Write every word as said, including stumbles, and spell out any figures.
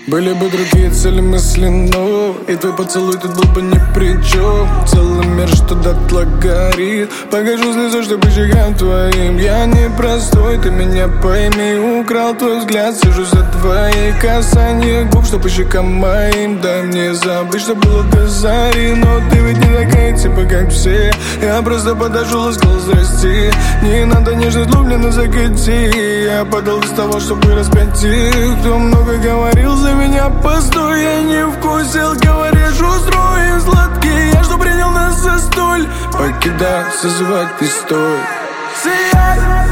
Были бы другие цели мысли, но и твой поцелуй тут был бы ни при чем. Целый мир, что дотла горит. Покажу слезу, что по щекам твоим. Я не простой, ты меня пойми. Украл твой взгляд, сижу за твои касания губ, что по щекам моим. Дай мне забыть, что было до зари. Но ты ведь не такая, типа как все. Я просто подошел и сказал здрасти. Не надо нежность, влюбленно закати. Я падал без того, чтобы распять их. Кто много говорил за меня, постой, я не вкусил. Говоришь, устроим сладкий. Я что принял нас за столь. Покидай, созывать не стой. Сияй.